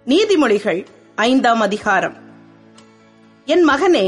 நீதிமொழிகள் 5ஆம் அதிகாரம். என் மகனே,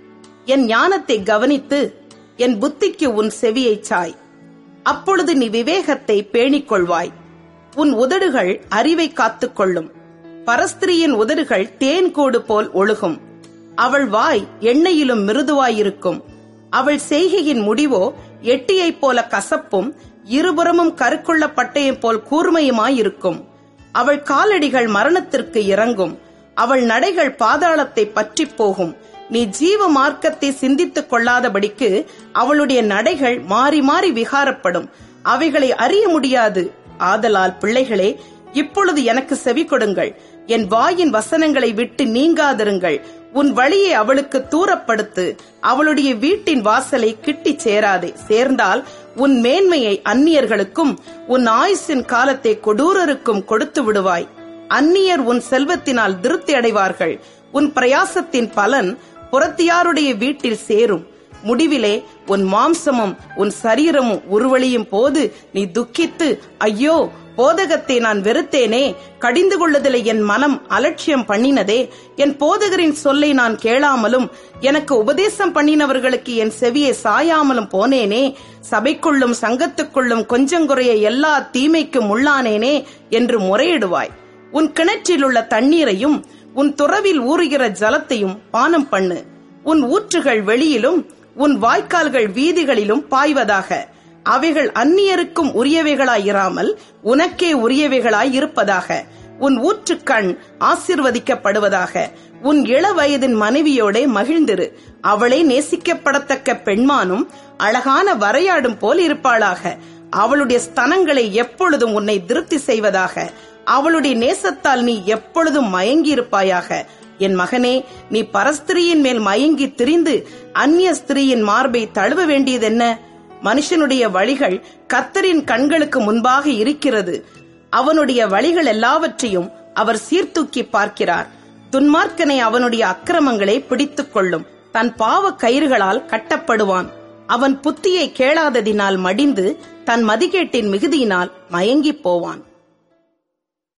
என் ஞானத்தை கவனித்து என் புத்திக்கு உன் செவியைச் சாய். அப்பொழுது நீ விவேகத்தை பேணிக் கொள்வாய். உன் உதடுகள் அறிவை காத்துக் கொள்ளும். பரஸ்திரியின் உதடுகள் தேன்கூடு போல் ஒழுகும். அவள் வாய் எண்ணெயிலும் மிருதுவாயிருக்கும். அவள் செய்கையின் முடிவோ எட்டியைப் போல கசப்பும் இருபுறமும் கருக்குள்ள பட்டயம் போல் கூர்மையுமாயிருக்கும். அவள் காலடிகள் மரணத்திற்கு இறங்கும். அவள் நடைகள் பாதாளத்தை பற்றி போகும். நீ ஜீவ மார்க்கத்தை சிந்தித்துக் கொள்ளாதபடிக்கு அவளுடைய நடைகள் மாறி மாறி விகாரப்படும். அவைகளை அறிய முடியாது. ஆதலால் பிள்ளைகளே, இப்பொழுது எனக்கு செவி கொடுங்கள். என் வாயின் வசனங்களை விட்டு நீங்காதிருங்கள். உன் வழியை அவளுக்கு தூரப்படுத்து. அவளுடைய வீட்டின் வாசலை கிட்டிச் சேராதே. சேர்ந்தால் உன் மேன்மையை அந்நியர்களுக்கும் உன் ஆயுசின் காலத்தை கொடூரருக்கும் கொடுத்து விடுவாய். அந்நியர் உன் செல்வத்தினால் திருப்தி அடைவார்கள். உன் பிரயாசத்தின் பலன் புறத்தியாருடைய வீட்டில் சேரும். முடிவிலே உன் மாம்சமும் உன் சரீரமும் உருவழியும் போது நீ துக்கித்து, ஐயோ, போதகத்தை நான் வெறுத்தேனே, கடிந்து கொள்ளுதலை என் மனம் அலட்சியம் பண்ணினதே, என் போதகரின் சொல்லை நான் கேளாமலும் எனக்கு உபதேசம் பண்ணினவர்களுக்கு என் செவியை சாயாமலும் போனேனே, சபைக்குள்ளும் சங்கத்துக்குள்ளும் கொஞ்சங்குறைய எல்லா தீமைக்கும் உள்ளானேனே என்று முறையிடுவாய். உன் கிணற்றில் உள்ள தண்ணீரையும் உன் துறவில் ஊறுகிற ஜலத்தையும் பானம் பண்ணு. உன் ஊற்றுகள் வெளியிலும் உன் வாய்க்கால்கள் வீதிகளிலும் பாய்வதாக. அவைகள் அந்நியருக்கும் உரியவைகளாயிராமல் உனக்கே உரியவைகளாய் இருப்பதாக. உன் ஊற்றுக்கண் ஆசீர்வதிக்கப்படுவதாக. உன் இள வயதின் மனைவியோட மகிழ்ந்திரு. அவளே நேசிக்கப்படத்தக்க பெண்மானும் அழகான வரையாடும் போல் இருப்பாளாக. அவளுடைய ஸ்தனங்களை எப்பொழுதும் உன்னை திருப்தி செய்வதாக. அவளுடைய நேசத்தால் நீ எப்பொழுதும் மயங்கி இருப்பாயாக. என் மகனே, நீ பரஸ்திரியின் மேல் மயங்கி திரிந்து அந்நிய ஸ்திரீயின் மார்பை தழுவ வேண்டியதென்ன? மனுஷனுடைய வழிகள் கர்த்தரின் கண்களுக்கு முன்பாக இருக்கிறது. அவனுடைய வழிகள் எல்லாவற்றையும் அவர் சீர்தூக்கி பார்க்கிறார். துன்மார்க்கனை அவனுடைய அக்கிரமங்களை பிடித்துக் கொள்ளும். தன் பாவ கயிறுகளால் கட்டப்படுவான். அவன் புத்தியை கேளாததினால் மடிந்து தன் மதிகேட்டின் மிகுதியினால் மயங்கி போவான்.